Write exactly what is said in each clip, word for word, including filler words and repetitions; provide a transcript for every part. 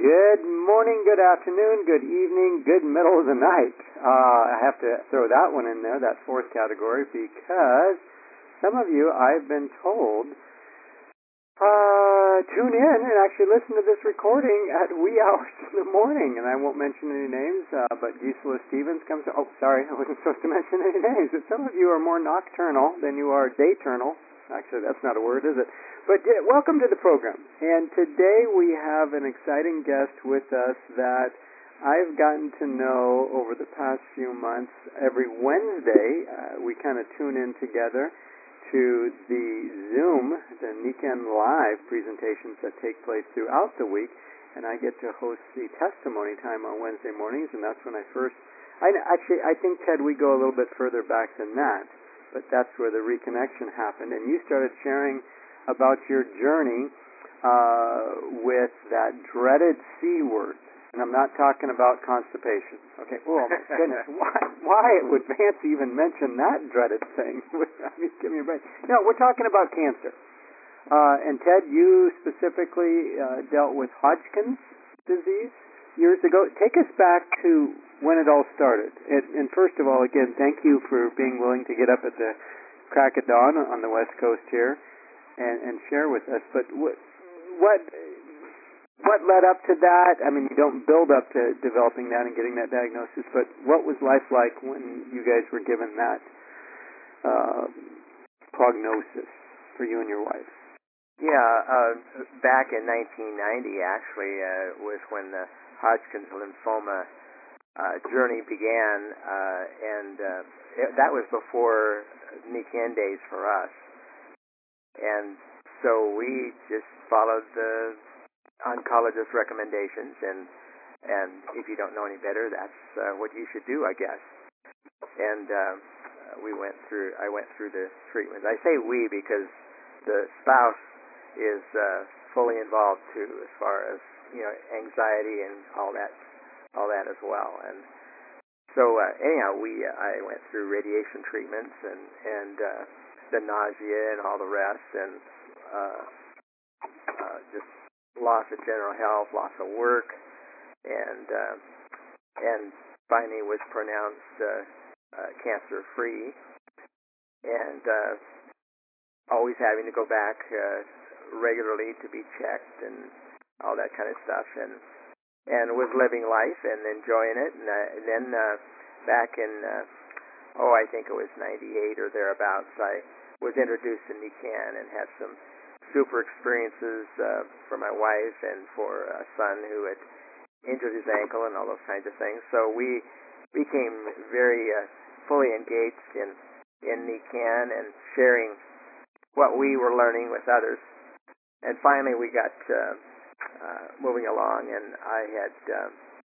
Good morning, good afternoon, good evening, good middle of the night. Uh, I have to throw that one in there, that fourth category, because some of you, I've been told, uh, tune in and actually listen to this recording at wee hours in the morning. And I won't mention any names, uh, but Gisela Stevens comes to, oh, sorry, I wasn't supposed to mention any names. But some of you are more nocturnal than you are dayturnal. Actually, that's not a word, is it? But uh, welcome to the program. And today we have an exciting guest with us that I've gotten to know over the past few months. Every Wednesday, uh, we kind of tune in together to the Zoom, the Nikken Live presentations that take place throughout the week. And I get to host the testimony time on Wednesday mornings, and that's when I first... I, actually, I think, Ted, we go a little bit further back than that. But that's where the reconnection happened. And you started sharing about your journey uh, with that dreaded C word. And I'm not talking about constipation. Okay, oh my goodness, why, why would Vance even mention that dreaded thing? I mean, give me a break. No, we're talking about cancer. Uh, and Ted, you specifically uh, dealt with Hodgkin's disease years ago. Take us back to when it all started. And, and first of all, again, thank you for being willing to get up at the crack of dawn on the West Coast here and, and share with us. But what, what what led up to that? I mean, you don't build up to developing that and getting that diagnosis, but what was life like when you guys were given that uh, prognosis for you and your wife? Yeah, uh, back in nineteen ninety, actually, uh, was when the Hodgkin's lymphoma uh, journey began, uh, and uh, it, that was before Nikken days for us. And so we just followed the oncologist recommendations, and and if you don't know any better, that's uh, what you should do, I guess. And uh, we went through, I went through the treatment. I say we because the spouse is uh, fully involved too, as far as, you know, anxiety and all that, all that as well. And so uh, anyhow, we uh, I went through radiation treatments and and uh, the nausea and all the rest, and uh, uh, just loss of general health, loss of work, and uh, and finally was pronounced uh, uh, cancer free, and uh, always having to go back uh, regularly to be checked and all that kind of stuff, and and was living life and enjoying it. And, uh, and then uh, back in uh, oh I think it was ninety-eight or thereabouts, I was introduced to Nikken and had some super experiences uh, for my wife and for a son who had injured his ankle and all those kinds of things. So we became very uh, fully engaged in in Nikken and sharing what we were learning with others. And finally, we got uh, uh, moving along, and I had uh,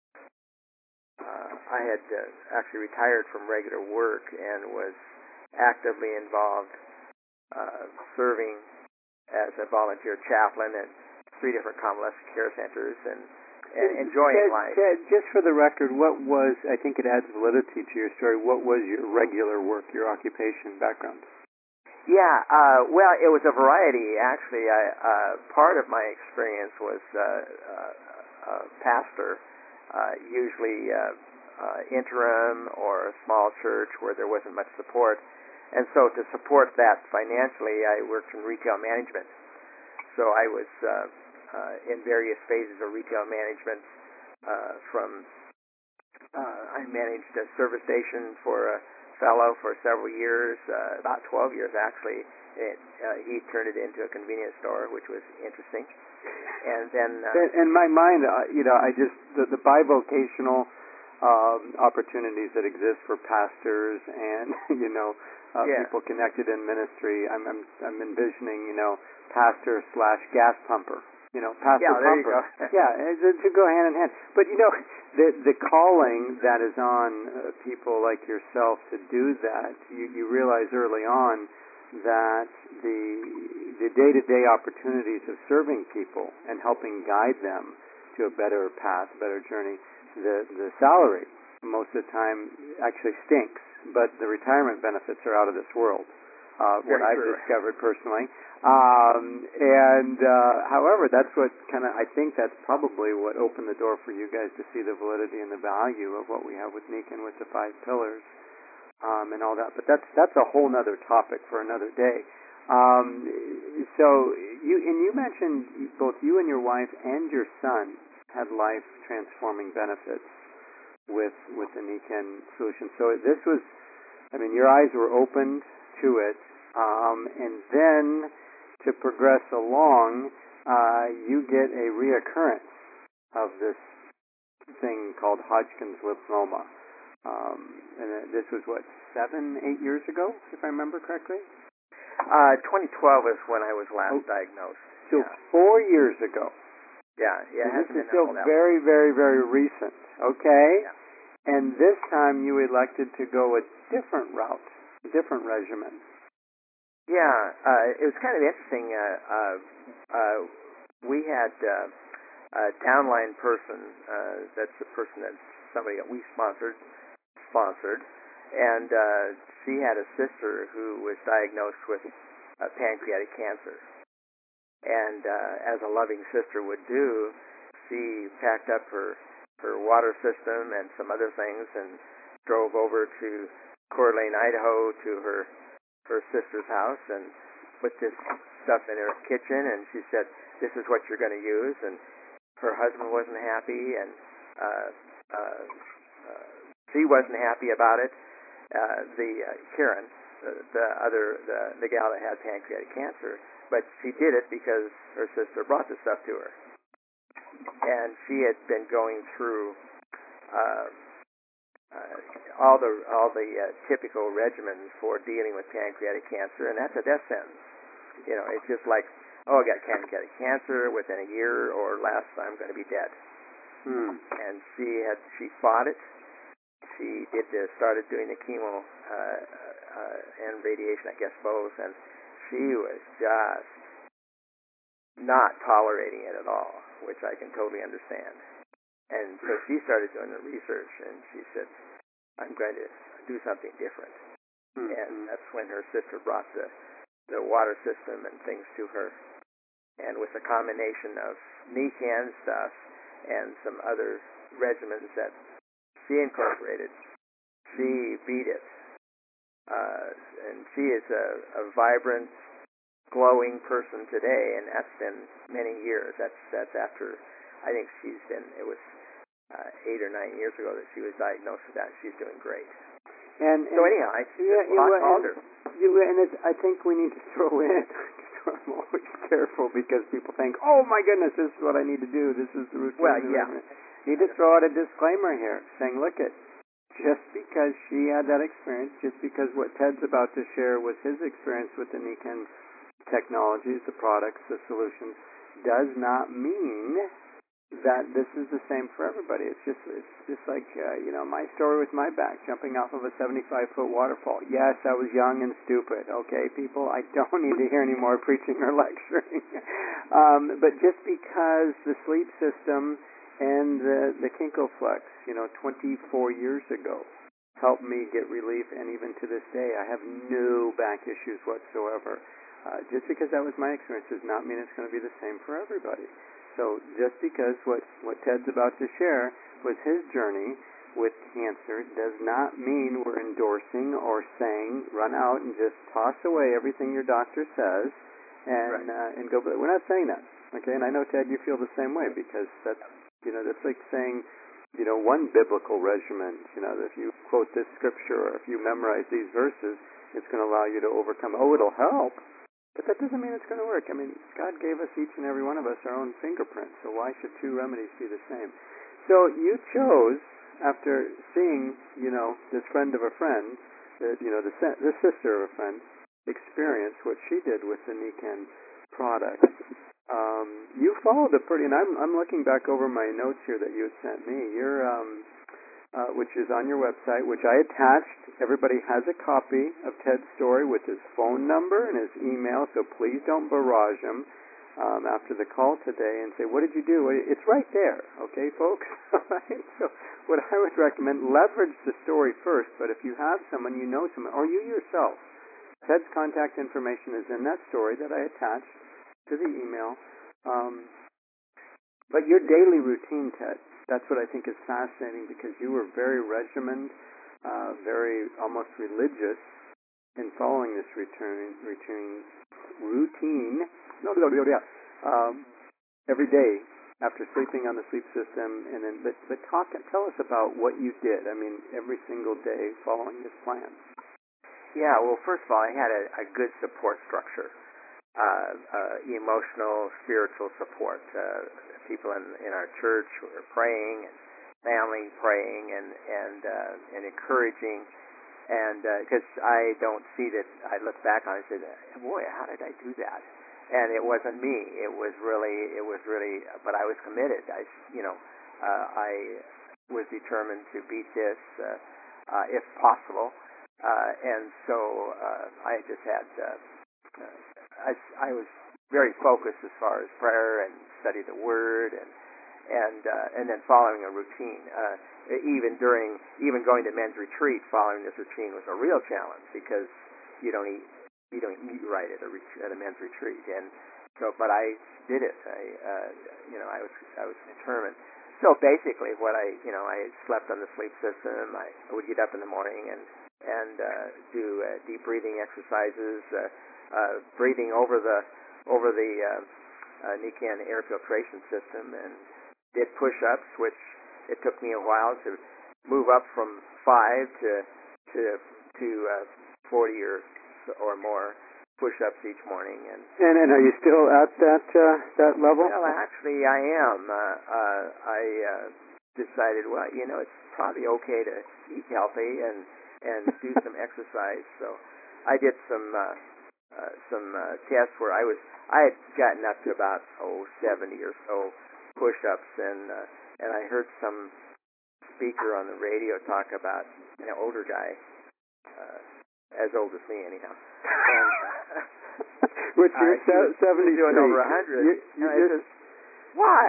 uh, I had uh, actually retired from regular work and was actively involved uh, serving as a volunteer chaplain at three different convalescent care centers and, and enjoying Ted, life. Ted, just for the record, what was, I think it adds validity to your story, what was your regular work, your occupation background? Yeah, uh, well, it was a variety, actually. I, uh, part of my experience was uh, uh, uh, pastor, uh, usually uh, uh, interim or a small church where there wasn't much support. And so to support that financially, I worked in retail management. So I was uh, uh, in various phases of retail management uh, from, uh, I managed a service station for a fellow for several years, uh, about twelve years actually. It, uh, he turned it into a convenience store, which was interesting. And then... Uh, in my mind, uh, you know, I just, the, the bivocational um, opportunities that exist for pastors and, you know, Uh, yeah. people connected in ministry. I'm, I'm I'm envisioning, you know, pastor slash gas pumper. You know, pastor yeah, there pumper. You go. yeah, it to go hand in hand. But you know, the the calling that is on uh, people like yourself to do that, you you realize early on that the the day to day opportunities of serving people and helping guide them to a better path, a better journey. The the salary most of the time actually stinks, but the retirement benefits are out of this world. uh, what Very I've true. discovered personally. Um, and uh, however, that's what kind of I think that's probably what opened the door for you guys to see the validity and the value of what we have with Nikken with the five pillars um, and all that. But that's that's a whole other topic for another day. Um, so you and you mentioned both you and your wife and your son had life transforming benefits with with the Nikken solution. So this was, I mean, your eyes were opened to it, um, and then to progress along, uh, you get a reoccurrence of this thing called Hodgkin's lymphoma. Um, and uh, this was what, seven, eight years ago, if I remember correctly? Uh, twenty twelve is when I was last Oh, diagnosed. So Yeah. four years ago. Yeah, yeah. It And this hasn't is been still all that very, very, very recent. Okay? Yeah. And this time you elected to go a different route, a different regimen. Yeah, uh, it was kind of interesting. Uh, uh, uh, we had uh, a downline person. Uh, that's the person that somebody that we sponsored sponsored, and uh, she had a sister who was diagnosed with uh, pancreatic cancer. And uh, as a loving sister would do, she packed up her her water system and some other things and drove over to Coeur d'Alene, Idaho, to her her sister's house and put this stuff in her kitchen, and she said, this is what you're going to use. And her husband wasn't happy, and uh, uh, uh, she wasn't happy about it. Uh, the uh, Karen, the, the other, the, the gal that had pancreatic cancer, but she did it because her sister brought the stuff to her. And she had been going through uh, Uh, all the all the uh, typical regimens for dealing with pancreatic cancer, and that's a death sentence. You know, it's just like, oh, I got pancreatic cancer. Within a year or less, I'm going to be dead. Hmm. And she had she fought it. She did the, started doing the chemo uh, uh, and radiation, I guess both, and she was just not tolerating it at all, which I can totally understand. And so she started doing the research, and she said, I'm going to do something different. Mm-hmm. And that's when her sister brought the, the water system and things to her. And with a combination of Nikken stuff and some other regimens that she incorporated, she beat it. Uh, and she is a, a vibrant, glowing person today, and that's been many years. That's that's after, I think she's been, it was Uh, eight or nine years ago that she was diagnosed with that. She's doing great. And, and so anyhow, I yeah, you, I and, called her. You, and it's, I think we need to throw in. I'm always careful because people think, "Oh my goodness, this is what I need to do. This is the routine." Well, yeah. Need to throw out a disclaimer here, saying, "Look, it just because she had that experience, just because what Ted's about to share was his experience with the Nikken technologies, the products, the solutions, does not mean that this is the same for everybody. It's just it's just like uh, you know, my story with my back jumping off of a seventy-five foot waterfall. Yes, I was young and stupid. Okay, people, I don't need to hear any more preaching or lecturing. um, but just because the sleep system and the the Kinkoflex, you know, twenty-four years ago, helped me get relief, and even to this day, I have no back issues whatsoever. Uh, just because that was my experience does not mean it's going to be the same for everybody. So just because what, what Ted's about to share was his journey with cancer does not mean we're endorsing or saying run out and just toss away everything your doctor says and Right. uh, and go. But we're not saying that, okay? And I know, Ted, you feel the same way because that's you know that's like saying you know one biblical regimen. You know, if you quote this scripture or if you memorize these verses, it's going to allow you to overcome. Oh, it'll help. But that doesn't mean it's going to work. I mean, God gave us, each and every one of us, our own fingerprint, so why should two remedies be the same? So you chose, after seeing, you know, this friend of a friend, uh, you know, the, the sister of a friend, experience what she did with the Nikken product. Um, you followed a pretty, and I'm, I'm looking back over my notes here that you had sent me. You're, um, uh, which is on your website, which I attached. Everybody has a copy of Ted's story with his phone number and his email, so please don't barrage him um, after the call today and say, what did you do? It's right there, okay, folks? All right? So what I would recommend, leverage the story first, but if you have someone, you know someone, or you yourself, Ted's contact information is in that story that I attached to the email. Um, but your daily routine, Ted, that's what I think is fascinating, because you were very regimented, uh, very almost religious in following this routine, routine, routine no, no, no, no, um, every day after sleeping on the sleep system. And then, but, but talk, tell us about what you did. I mean, every single day following this plan. Yeah, well, first of all, I had a, a good support structure, uh, uh, emotional, spiritual support. Uh, people in, in our church who were praying, and family praying, and and uh, and encouraging. And because uh, I don't see that, I look back on it and say, boy, how did I do that? And it wasn't me. It was really, it was really, but I was committed. I, you know, uh, I was determined to beat this uh, uh, if possible. Uh, and so uh, I just had, uh, uh, I, I was very focused as far as prayer and study the Word, and and uh, and then following a routine. Uh, even during, even going to men's retreat, following this routine was a real challenge, because you don't eat, you don't eat right at a ret- at a men's retreat. And so, but I did it. I, uh, you know, I was I was determined. So basically, what I, you know, I slept on the sleep system. I, I would get up in the morning and and uh, do uh, deep breathing exercises, uh, uh, breathing over the over the uh, uh, Nikan air filtration system, and did push-ups, which it took me a while to move up from five to to to uh, forty or or more push-ups each morning. And and, and are you still at that uh, that level? Well, actually, I am. Uh, uh, I uh, decided, well, you know, it's probably okay to eat healthy and and do some exercise. So I did some uh, uh, some uh, tests where I was I had gotten up to about oh seventy or so push-ups, and uh, and I heard some speaker on the radio talk about an older guy, uh, as old as me anyhow, and, uh, which you're uh, seventy-three, doing over a hundred. You, you, and I says, why?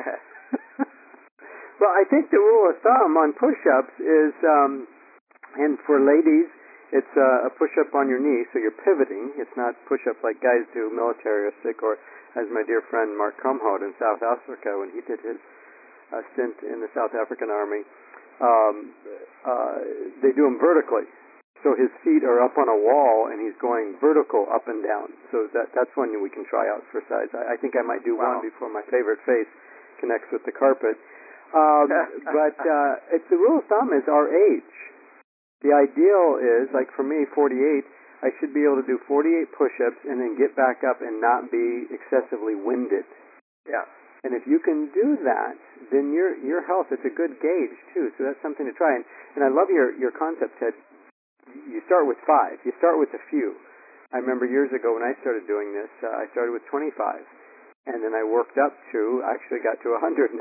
Well, I think the rule of thumb on push-ups is, um, and for ladies, it's uh, a push-up on your knee, so you're pivoting. It's not push-up like guys do militaristic, or as my dear friend Mark Kumhout in South Africa when he did his uh, stint in the South African Army. Um, uh, they do them vertically. So his feet are up on a wall, and he's going vertical up and down. So that that's one we can try out for size. I, I think I might do Wow. one before my favorite face connects with the carpet. Um, but uh, it's the rule of thumb is our age. The ideal is, like for me, forty-eight, I should be able to do forty-eight push-ups and then get back up and not be excessively winded. Yeah. And if you can do that, then your your health is a good gauge, too. So that's something to try. And, and I love your, your concept, Ted. You start with five. You start with a few. I remember years ago when I started doing this, uh, I started with twenty-five. And then I worked up to, actually got to one hundred.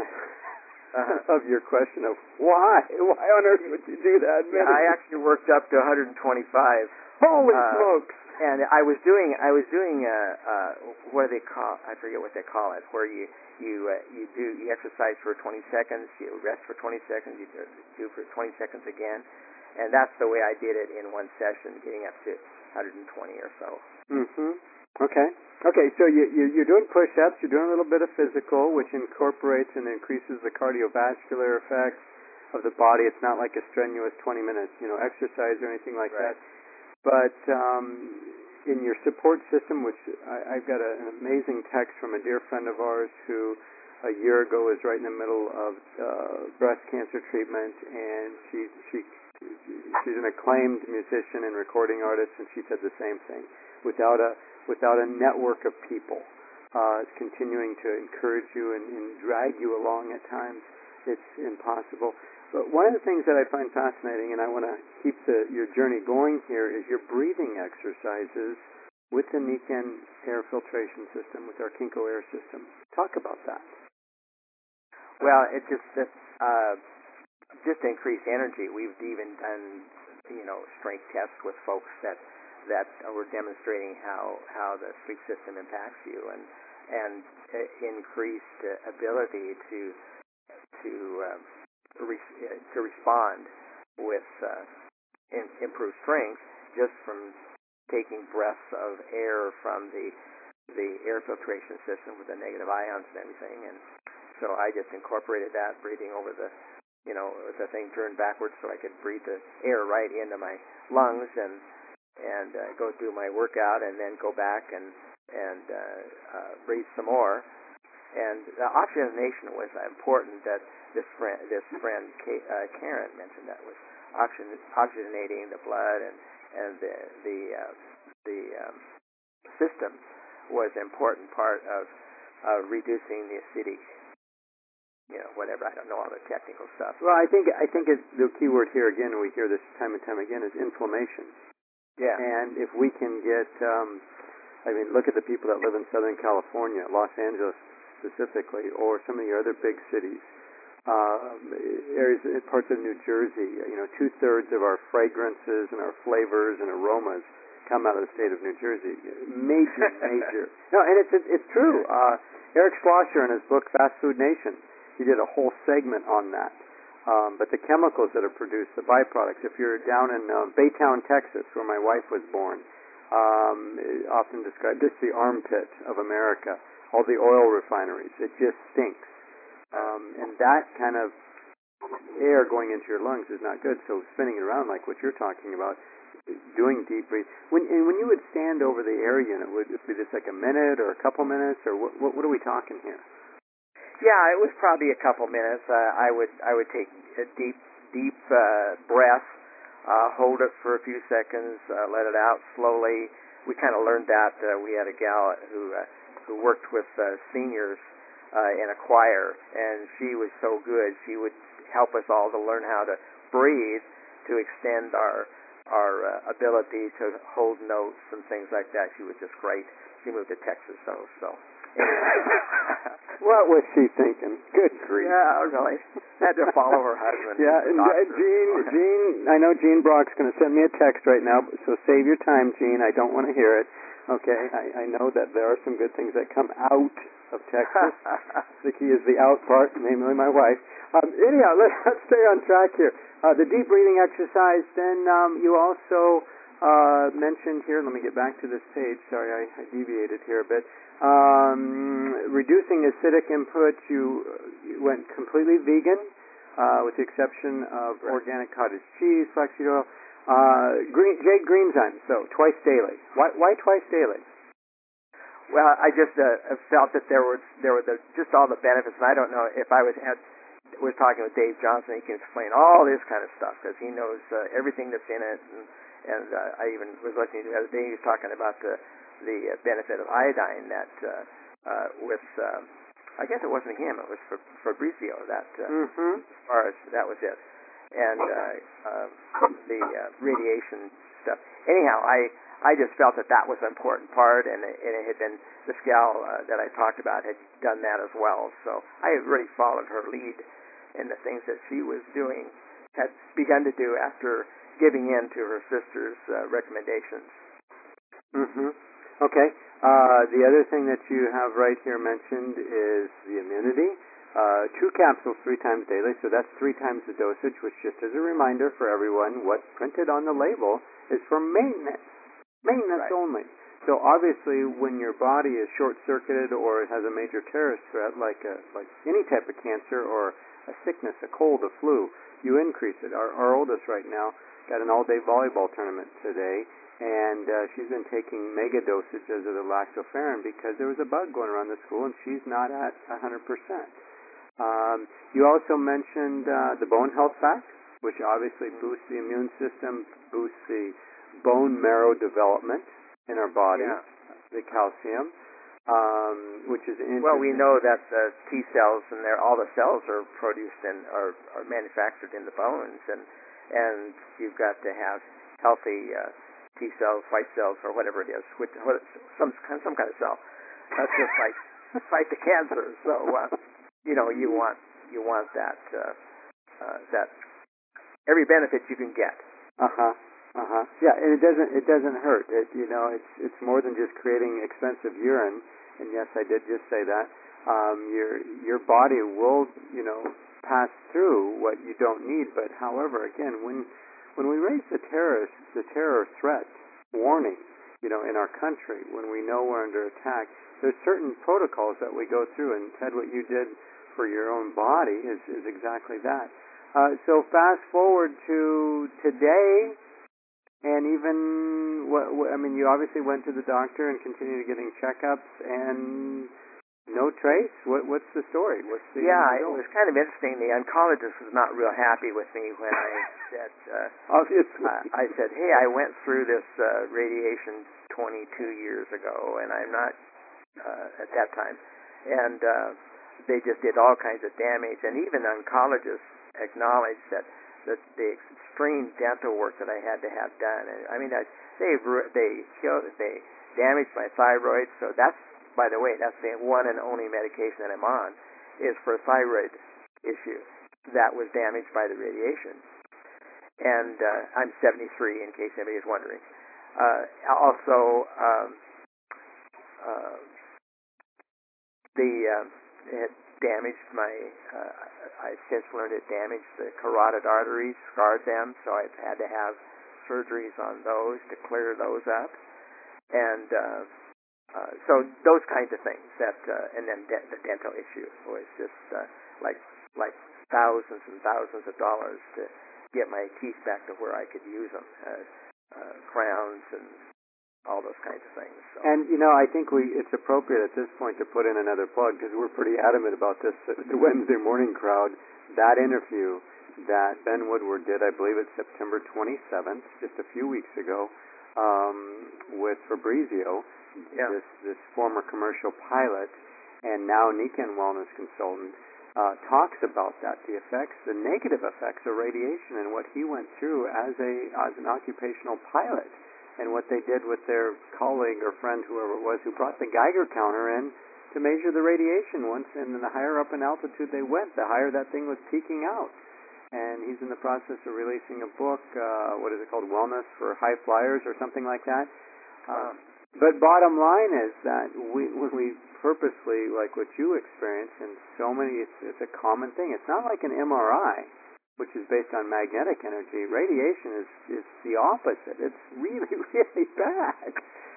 Uh-huh. Of your question of why? Why on earth would you do that? Yeah, I actually worked up to one hundred twenty-five. Holy uh, smokes! And I was doing, I was doing, uh, uh, what do they call? I forget what they call it. Where you you uh, you do you exercise for twenty seconds, you rest for twenty seconds, you do for twenty seconds again, and that's the way I did it in one session, getting up to one hundred twenty or so. Mm-hmm. Okay. Okay, so you, you, you're doing push-ups, you're doing a little bit of physical, which incorporates and increases the cardiovascular effects of the body. It's not like a strenuous twenty-minute, you know, exercise or anything like Right. that. But um, in your support system, which I, I've got a, an amazing text from a dear friend of ours who a year ago was right in the middle of uh, breast cancer treatment, and she she she's an acclaimed musician and recording artist, and she said the same thing. Without a without a network of people uh, continuing to encourage you and, and drag you along at times, it's impossible. But one of the things that I find fascinating, and I want to keep the, your journey going here, is your breathing exercises with the Nikan air filtration system, with our Kinko air system. Talk about that. Well, it just uh, just increased energy. We've even done, you know, strength tests with folks that that were demonstrating how, how the sleep system impacts you, and and uh, increased uh, ability to to uh, re- uh, to respond with uh, in, improved strength just from taking breaths of air from the the air filtration system with the negative ions and everything. And so I just incorporated that, breathing over the, you know, the thing turned backwards so I could breathe the air right into my lungs and and uh, go do my workout and then go back and and uh, uh, breathe some more. And the oxygenation was important. That this friend, this friend Kate, uh, Karen mentioned that was oxygen, oxygenating the blood and and the the uh, the um, system was an important part of uh, reducing the acidic, you know, whatever. I don't know all the technical stuff. Well, I think I think it's the key word here again, and we hear this time and time again, is inflammation. Yeah. And if we can get, um, I mean, look at the people that live in Southern California, Los Angeles specifically, or some of the other big cities, uh, areas, parts of New Jersey. You know, two thirds of our fragrances and our flavors and aromas come out of the state of New Jersey. Major, major. No, and it's it's true. Uh, Eric Schlosser in his book Fast Food Nation, he did a whole segment on that. Um, but the chemicals that are produced, the byproducts. If you're down in uh, Baytown, Texas, where my wife was born, um, often described this the armpit of America. All the oil refineries. It just stinks. Um, and that kind of air going into your lungs is not good. So spinning it around like what you're talking about, doing deep breathing. When and when you would stand over the air unit, would it be just like a minute or a couple minutes, or what? What, what are we talking here? Yeah, it was probably a couple minutes. Uh, I would I would take a deep deep uh, breath, uh, hold it for a few seconds, uh, let it out slowly. We kind of learned that. Uh, we had a gal who uh, who worked with uh, seniors uh, in a choir, and she was so good. She would help us all to learn how to breathe, to extend our our uh, ability to hold notes and things like that. She was just great. She moved to Texas, so so. What was she thinking? Good grief. Yeah, really. Had to follow her husband. Yeah, and uh, Gene, Gene, I know Gene Brock's going to send me a text right now, so save your time, Gene. I don't want to hear it. Okay, I, I know that there are some good things that come out of Texas. The key is the out part, namely my wife. Um, anyhow, let's, let's stay on track here. Uh, the deep breathing exercise, then um, you also uh, mentioned here, let me get back to this page. Sorry, I, I deviated here a bit. Um, reducing acidic input, you, you went completely vegan, uh, with the exception of right. organic cottage cheese, flaxseed oil. Uh, green, Jade Greenzyme, so twice daily. Why, why twice daily? Well, I just uh, felt that there was there were the, just all the benefits, and I don't know if I was had was talking with Dave Johnson, he can explain all this kind of stuff because he knows uh, everything that's in it, and, and uh, I even was listening to the other day. He was talking about the the benefit of iodine that uh, uh, with uh, I guess it wasn't him, it was Fabrizio that uh, mm-hmm. as far as that was it, and uh, uh, the uh, radiation stuff. Anyhow, I I just felt that that was an important part, and it, and it had been this gal uh, that I talked about had done that as well. So I had really followed her lead in the things that she was doing, had begun to do after giving in to her sister's uh, recommendations. Mm-hmm. Okay. Uh, the other thing that you have right here mentioned is the immunity. Uh, two capsules three times daily, so that's three times the dosage, which just as a reminder for everyone, what's printed on the label is for maintenance. Maintenance right. only. So obviously when your body is short-circuited or it has a major terrorist threat, like a, like any type of cancer or a sickness, a cold, a flu, you increase it. Our, our oldest right now got an all-day volleyball tournament today, and uh, she's been taking mega dosages of the lactoferrin because there was a bug going around the school, and she's not at one hundred percent. Um, you also mentioned uh, the bone health pack, which obviously boosts the immune system, boosts the bone marrow development in our body, yeah. the calcium, um, which is interesting. Well, we know that the T cells and their, all the cells are produced and are, are manufactured in the bones, and and you've got to have healthy uh, T cells, white cells, or whatever it is, which, what, some some kind of cell. That's just fight fight the cancer. So uh, you know you want you want that uh, uh, that every benefit you can get. Uh huh. Uh huh. Yeah, and it doesn't it doesn't hurt. It you know it's it's more than just creating expensive urine. And yes, I did just say that. Um, your your body will you know pass through what you don't need. But however, again, when when we raise the terrorist the terror threat warning, you know, in our country, when we know we're under attack, there's certain protocols that we go through. And Ted, what you did for your own body is, is exactly that. Uh, so fast forward to today, and even, what, what, I mean, you obviously went to the doctor and continued getting checkups, and no trace. What, what's the story? What's the yeah, it was kind of interesting. The oncologist was not real happy with me when I said, uh, obviously, uh, I said, hey, I went through this uh, radiation twenty-two years ago, and I'm not uh, at that time, and uh, they just did all kinds of damage, and even oncologists acknowledged that the, the extreme dental work that I had to have done. And, I mean, I, they they killed, they damaged my thyroid, so that's, by the way, that's the one and only medication that I'm on, is for a thyroid issue that was damaged by the radiation. And uh, I'm seventy-three, in case anybody is wondering. Uh, also, um, uh, the uh, it damaged my. Uh, I've since learned it damaged the carotid arteries, scarred them, so I've had to have surgeries on those to clear those up, and uh, uh, so those kinds of things. That uh, and then de- the dental issue was just uh, like like thousands and thousands of dollars to get my teeth back to where I could use them, uh, uh, crowns and all those kinds of things. So. And, you know, I think we it's appropriate at this point to put in another plug, because we're pretty adamant about this, the Wednesday morning crowd. That interview that Ben Woodward did, I believe it's September twenty-seventh, just a few weeks ago, um, with Fabrizio, yeah. this, this former commercial pilot and now Nikken wellness consultant, uh, talks about that, the effects, the negative effects of radiation and what he went through as a as an occupational pilot, and what they did with their colleague or friend, whoever it was, who brought the Geiger counter in to measure the radiation once, and the higher up in altitude they went, the higher that thing was peaking out. And he's in the process of releasing a book, uh, what is it called, Wellness for High Flyers or something like that. Um, but bottom line is that we, when we purposely, like what you experience, and so many, it's, it's a common thing. It's not like an M R I, which is based on magnetic energy. Radiation is, is the opposite. It's really, really bad.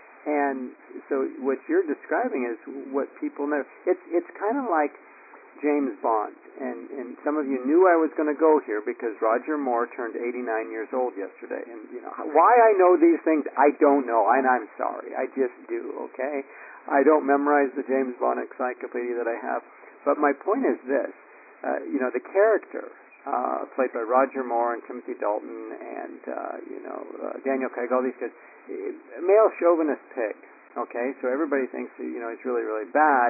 And so what you're describing is what people know. It's it's kind of like James Bond. And, and some of you knew I was going to go here because Roger Moore turned eighty-nine years old yesterday. And, you know, why I know these things, I don't know. And I'm sorry. I just do, okay? I don't memorize the James Bond encyclopedia that I have. But my point is this. Uh, you know, the character, uh, played by Roger Moore and Timothy Dalton and, uh, you know, uh, Daniel Craig, all these guys, male chauvinist pig, okay? So everybody thinks, that, you know, he's really, really bad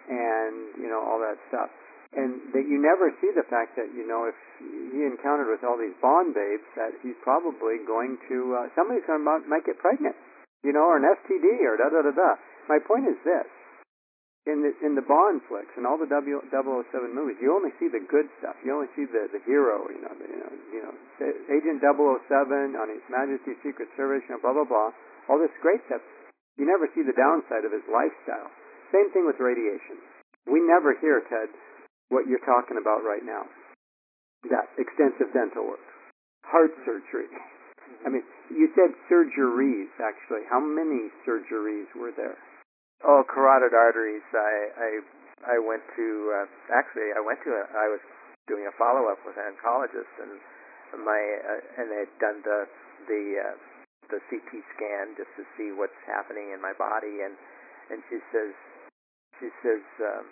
and, you know, all that stuff. And that you never see the fact that, you know, if he encountered with all these Bond babes, that he's probably going to, uh, somebody's going to might get pregnant, you know, or an S T D or da-da-da-da. My point is this. In the in the Bond flicks and all the double oh seven movies, you only see the good stuff. You only see the, the hero, you know, the, you know, you know, Agent double oh seven on His Majesty's Secret Service, you know, blah blah blah. All this great stuff. You never see the downside of his lifestyle. Same thing with radiation. We never hear, Ted, what you're talking about right now. That extensive dental work, heart surgery. I mean, you said surgeries. Actually, how many surgeries were there? Oh, carotid arteries. I I I went to uh, actually I went to a, I was doing a follow up with an oncologist, and my uh, and they'd done the the uh, the C T scan just to see what's happening in my body, and and she says she says um,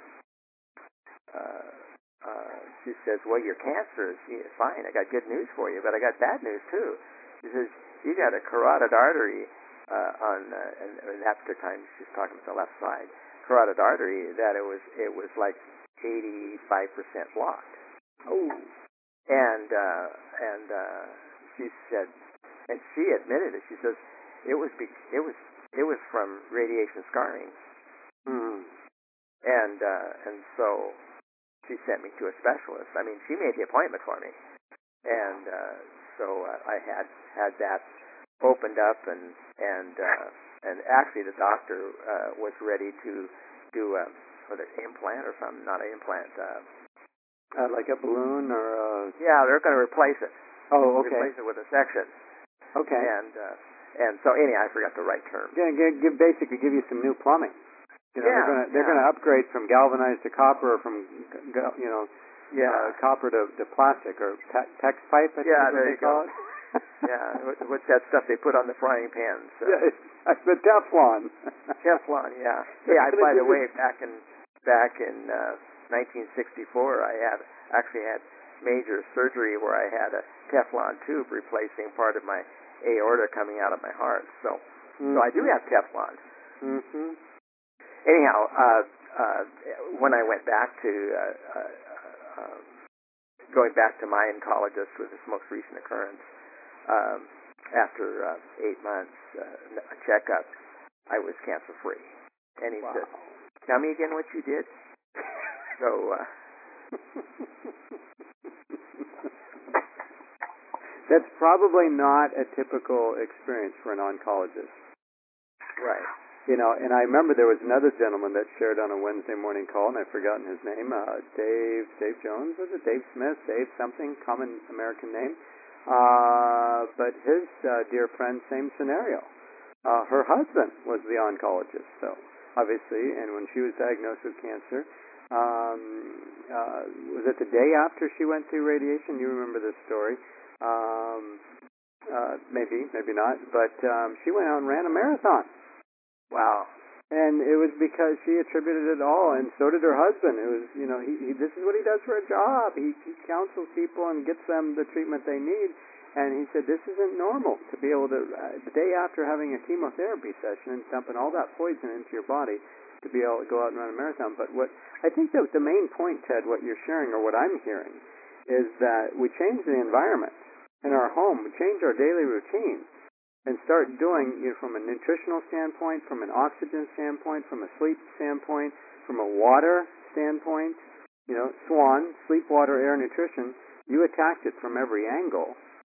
uh, uh, she says, well, your cancer is fine. I got good news for you, but I got bad news too. She says you got a carotid artery. Uh, on uh, and, and at that time she's talking about the left side carotid artery that it was it was like eighty-five percent blocked. Oh, and uh, and uh, she said, and she admitted it. She says it was be, it was it was from radiation scarring. mm. And uh, and so she sent me to a specialist. I mean, she made the appointment for me, and uh, so uh, I had had that opened up, and and uh, and actually the doctor uh, was ready to do a what an implant or something, not an implant. Uh, uh, like a balloon or a... Yeah, they're going to replace it. Oh, okay. Replace it with a section. Okay. And uh, and so anyhow, I forgot the right term. Gonna give, give basically give you some new plumbing. You know, yeah, they're gonna they're yeah. gonna upgrade from galvanized to copper, or from you know, yeah, uh, copper to, to plastic, or te- tex pipe. I think yeah, is what there they you call go. it. yeah, what, what's that stuff they put on the frying pans? Uh, yeah, it's the Teflon. Teflon, yeah. Hey, I, by the way, back in back in uh, nineteen sixty-four, I had actually had major surgery where I had a Teflon tube replacing part of my aorta coming out of my heart. So, mm-hmm. so I do have Teflon. Mm-hmm. Anyhow, uh, uh, when I went back to uh, uh, uh, going back to my oncologist with this most recent occurrence, um, after uh, eight months uh, a checkup, I was cancer free, and he wow. said, "Tell me again what you did." so. Uh, That's probably not a typical experience for an oncologist. Right. You know, and I remember there was another gentleman that shared on a Wednesday morning call, and I've forgotten his name, uh, Dave, Dave Jones, was it? Dave Smith, Dave something, common American name. Uh, but his uh, dear friend, same scenario. Uh, her husband was the oncologist, so obviously, and when she was diagnosed with cancer, um, uh, was it the day after she went through radiation? You remember this story. Um, uh, maybe, maybe not, but um, she went out and ran a marathon. Wow. And it was because she attributed it all, and so did her husband. It was, you know, he, he this is what he does for a job. He, he counsels people and gets them the treatment they need. And he said, this isn't normal to be able to, uh, the day after having a chemotherapy session and dumping all that poison into your body, to be able to go out and run a marathon. But what I think that the main point, Ted, what you're sharing, or what I'm hearing, is that we change the environment in our home. We change our daily routine. And start doing, you know, from a nutritional standpoint, from an oxygen standpoint, from a sleep standpoint, from a water standpoint, you know, SWAN, sleep, water, air, nutrition, you attacked it from every angle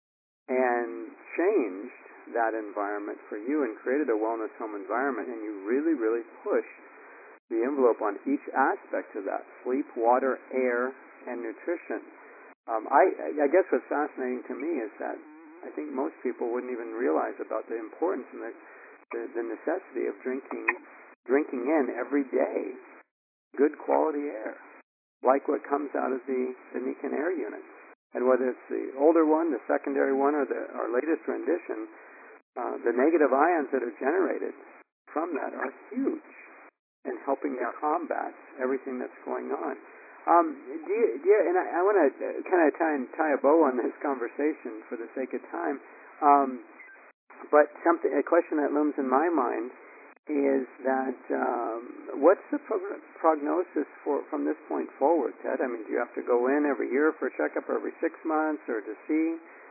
and changed that environment for you and created a wellness home environment, and you really, really pushed the envelope on each aspect of that, sleep, water, air, and nutrition. Um, I, I guess what's fascinating to me is that I think most people wouldn't even realize about the importance and the, the, the necessity of drinking drinking in every day good quality air, like what comes out of the, the Niken Air units. And whether it's the older one, the secondary one, or the, our latest rendition, uh, the negative ions that are generated from that are huge in helping to combat everything that's going on. Um, do you, do you, and I, I want to kind of tie, and tie a bow on this conversation for the sake of time. Um, but something, a question that looms in my mind is that um, what's the pro- prognosis for from this point forward, Ted? I mean, do you have to go in every year for a checkup, or every six months, or to see?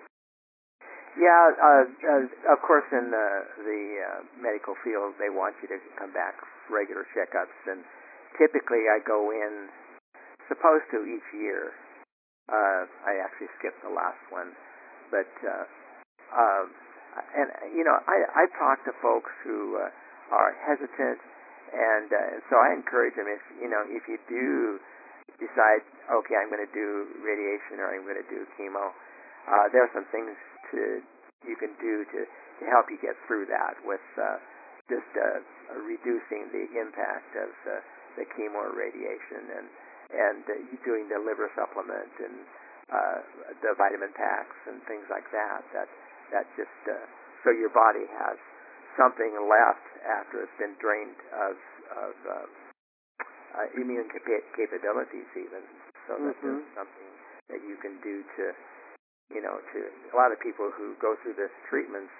Yeah, uh, uh, of course, in the, the uh, medical field, they want you to come back for regular checkups, and typically I go in. Supposed to each year. Uh, I actually skipped the last one, but uh, um, and you know I I talk to folks who uh, are hesitant, and uh, so I encourage them if you know if you do decide okay I'm going to do radiation or I'm going to do chemo, uh, there are some things to you can do to to help you get through that with uh, just uh, reducing the impact of uh, the chemo or radiation and. and uh, doing the liver supplement and uh, the vitamin packs and things like that. That that just uh, so your body has something left after it's been drained of, of uh, uh, immune capa- capabilities, even. So that mm-hmm. there's something that you can do to, you know, to a lot of people who go through this treatments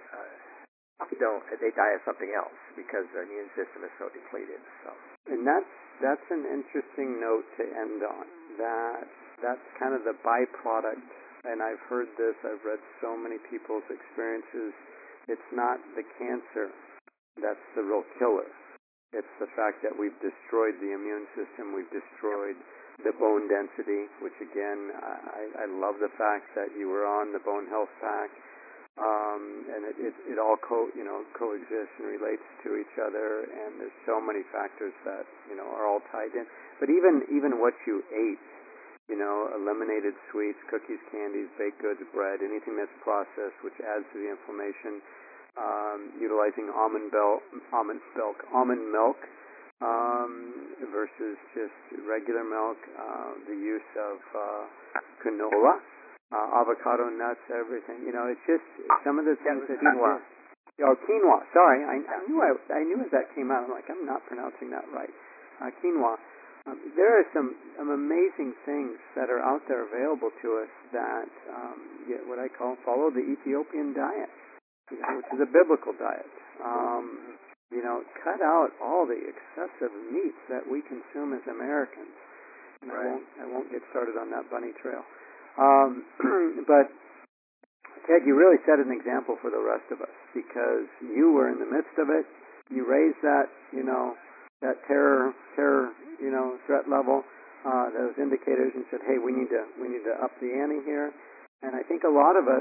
uh, don't they die of something else because their immune system is so depleted. So. And that's that's an interesting note to end on. That that's kind of the byproduct, and I've heard this. I've read so many people's experiences. It's not the cancer that's the real killer. It's the fact that we've destroyed the immune system. We've destroyed the bone density, which again, I, I love the fact that you were on the Bone Health Pack. Um, and it, it, it all co, you know, coexists and relates to each other, and there's so many factors that, you know, are all tied in. But even, even what you ate, you know, eliminated sweets, cookies, candies, baked goods, bread, anything that's processed, which adds to the inflammation, um, utilizing almond milk, almond milk, almond milk um, versus just regular milk. Uh, the use of uh, canola, uh, avocado nuts, everything. You know, it's just some of the things that quinoa. Oh, quinoa. Sorry, I, I knew I, I knew as that came out. I'm like, I'm not pronouncing that right. Uh, quinoa. Um, there are some, some amazing things that are out there available to us that um, yeah, what I call follow the Ethiopian diet, you know, which is a biblical diet. Um, you know, cut out all the excessive meats that we consume as Americans. And right. I won't I won't get started on that bunny trail. Um, but Ted, you really set an example for the rest of us because you were in the midst of it. You raised that, you know, that terror, terror, you know, threat level, uh, those indicators, and said, "Hey, we need to, we need to up the ante here." And I think a lot of us,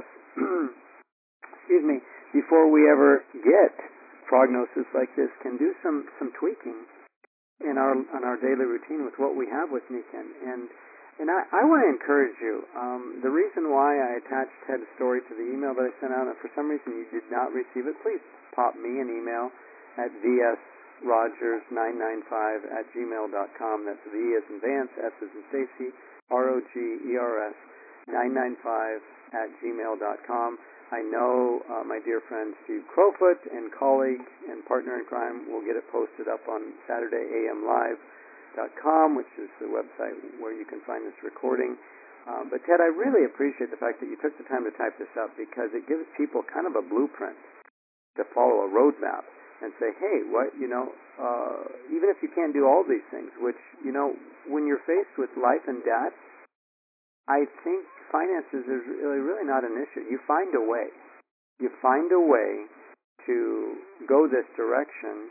excuse me, before we ever get prognosis like this, can do some some tweaking in our in our daily routine with what we have with Nikken. And And I, I want to encourage you. Um, the reason why I attached Ted's story to the email that I sent out, and for some reason you did not receive it, please pop me an email at v s rogers nine nine five at gmail dot com. That's V as in Vance, S as in Stacy, R O G E R S nine nine five at gmail dot com. I know uh, my dear friend Steve Crowfoot and colleague and partner in crime will get it posted up on Saturday A M Live. Dot com, which is the website where you can find this recording. Um, but Ted, I really appreciate the fact that you took the time to type this up because it gives people kind of a blueprint to follow, a roadmap, and say, hey, what, you know, uh, even if you can't do all these things, which, you know, when you're faced with life and death, I think finances is really, really not an issue. You find a way. You find a way to go this direction.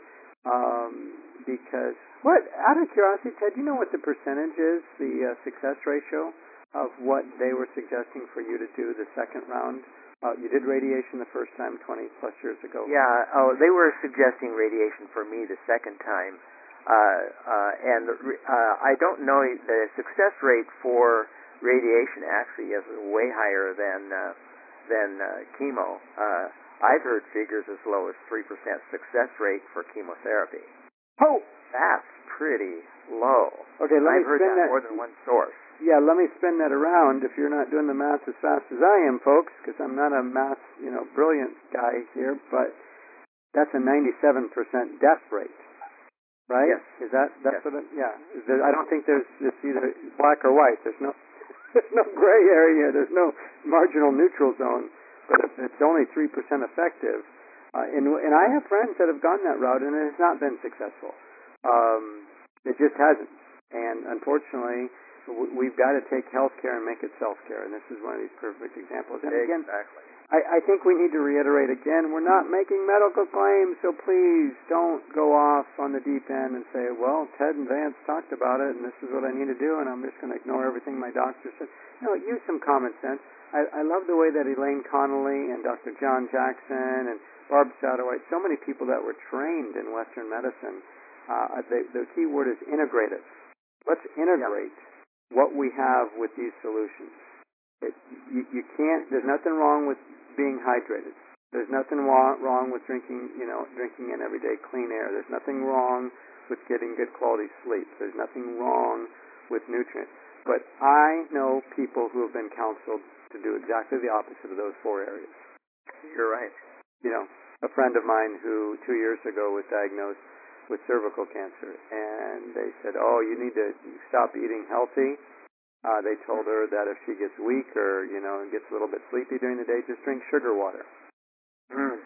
Um, because, what, out of curiosity, Ted, do you know what the percentage is, the uh, success ratio of what they were suggesting for you to do the second round? Uh, you did radiation the first time twenty plus years ago. Yeah, oh, they were suggesting radiation for me the second time. Uh, uh, and uh, I don't know, the success rate for radiation actually is way higher than, uh, than uh, chemo. Uh, I've heard figures as low as three percent success rate for chemotherapy. Oh! That's pretty low. Okay, let I've me heard spin that that more than one source. Yeah, let me spin that around if you're not doing the math as fast as I am, folks, because I'm not a math, you know, brilliant guy here, but that's a ninety-seven percent death rate, right? Yes. Is that, that's yes. what it, yeah. There, I don't think there's, it's either black or white. There's no, there's no gray area. There's no marginal neutral zone, but it's only three percent effective. Uh, and, and I have friends that have gone that route, and it has not been successful. Um, it just hasn't. And unfortunately, we've got to take healthcare and make it self-care, and this is one of these perfect examples. And again, exactly. I, I think we need to reiterate again, we're not making medical claims, so please don't go off on the deep end and say, well, Ted and Vance talked about it, and this is what I need to do, and I'm just going to ignore everything my doctor said. No, use some common sense. I, I love the way that Elaine Connolly and Doctor John Jackson and Barb Satterwhite, so many people that were trained in Western medicine, uh, the, the key word is integrative. Let's integrate yeah. what we have with these solutions. It, you, you can't. There's nothing wrong with being hydrated. There's nothing wrong, wrong with drinking, you know, drinking in everyday clean air. There's nothing wrong with getting good quality sleep. There's nothing wrong with nutrients. But I know people who have been counseled to do exactly the opposite of those four areas. You're right. You know, a friend of mine who two years ago was diagnosed with cervical cancer, and they said, oh, you need to stop eating healthy. Uh, they told her that if she gets weak or, you know, gets a little bit sleepy during the day, just drink sugar water. Mm.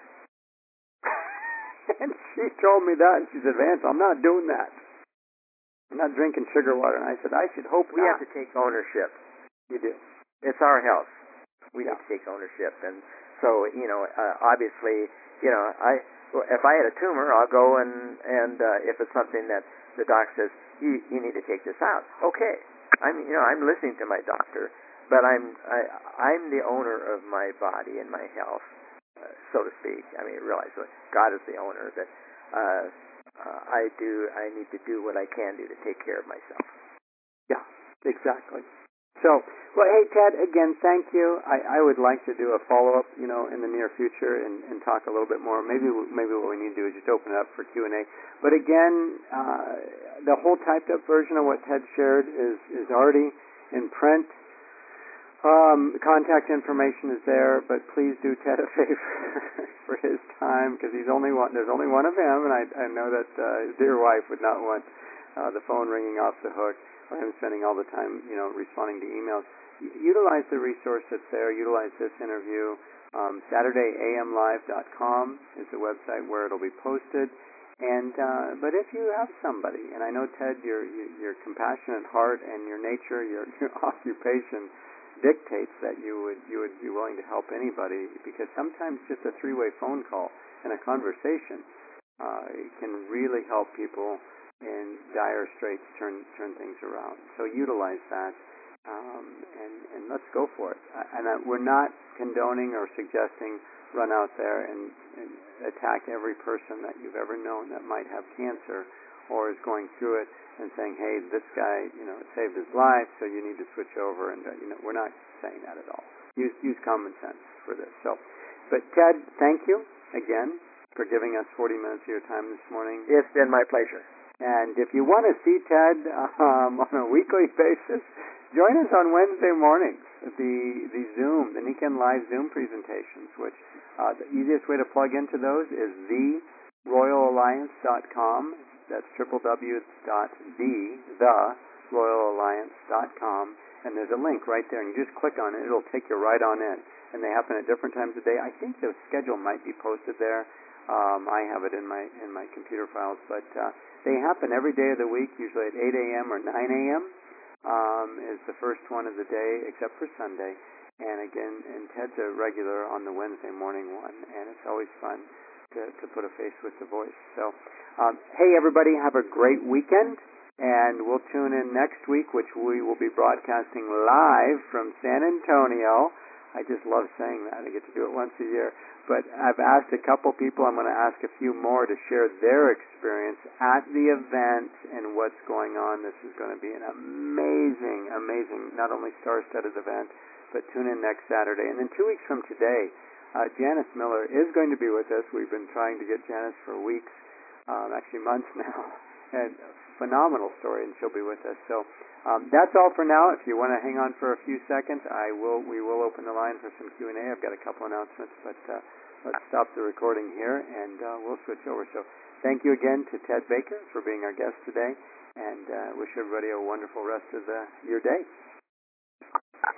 And she told me that, and she said, Vance, I'm not doing that. I'm not drinking sugar water. And I said, I should hope we not. have to take ownership. You do. It's our health. We yeah. need to take ownership. And so, you know, uh, obviously, you know, I if I had a tumor, I'll go and, and uh, if it's something that the doc says, you, you need to take this out. Okay. I'm, you know, I'm listening to my doctor, but I'm, I, I'm the owner of my body and my health, uh, so to speak. I mean, realize that God is the owner, that uh, uh, I do, I need to do what I can do to take care of myself. Yeah, exactly. So, well, hey, Ted, again, thank you. I, I would like to do a follow-up, you know, in the near future and, and talk a little bit more. Maybe maybe what we need to do is just open it up for Q and A. But again, uh, the whole typed-up version of what Ted shared is, is already in print. Um, contact information is there, but please do Ted a favor for his time, because he's only one. There's only one of him, and I, I know that uh, his dear wife would not want uh, the phone ringing off the hook, or him spending all the time, you know, responding to emails. Utilize the resource that's there. Utilize this interview. Um, Saturday A M live dot com is the website where it'll be posted. And uh, but if you have somebody, and I know Ted, your your compassionate heart and your nature, your, your occupation dictates that you would you would be willing to help anybody, because sometimes just a three-way phone call and a conversation uh, can really help people in dire straits turn turn things around. So utilize that. Um, and, and let's go for it. And uh, we're not condoning or suggesting run out there and, and attack every person that you've ever known that might have cancer or is going through it and saying, hey, this guy, you know, it saved his life, so you need to switch over. And uh, you know, we're not saying that at all. Use use common sense for this. So, but Ted, thank you again for giving us forty minutes of your time this morning. It's been my pleasure. And if you want to see Ted um, on a weekly basis, join us on Wednesday mornings at the, the Zoom, the Nikken Live Zoom presentations, which uh, the easiest way to plug into those is the royal alliance dot com. That's w w w dot the royal alliance dot com. And there's a link right there, and you just click on it. It'll take you right on in. And they happen at different times of day. I think the schedule might be posted there. Um, I have it in my in my computer files, but uh, they happen every day of the week, usually at eight a.m. or nine a.m. Um, is the first one of the day, except for Sunday. And again, and Ted's a regular on the Wednesday morning one, and it's always fun to, to put a face with the voice. So, um, hey everybody, have a great weekend, and we'll tune in next week, which we will be broadcasting live from San Antonio. I just love saying that. I get to do it once a year. But I've asked a couple people, I'm going to ask a few more to share their experience at the event and what's going on. This is going to be an amazing, amazing, not only star-studded event, but tune in next Saturday. And then two weeks from today, uh, Janice Miller is going to be with us. We've been trying to get Janice for weeks, um, actually months now. And a phenomenal story, and she'll be with us. So um, that's all for now. If you want to hang on for a few seconds, I will. We will open the line for some Q and A. I've got a couple announcements, but uh, let's stop the recording here, and uh, we'll switch over. So thank you again to Ted Baker for being our guest today, and uh, wish everybody a wonderful rest of the, your day.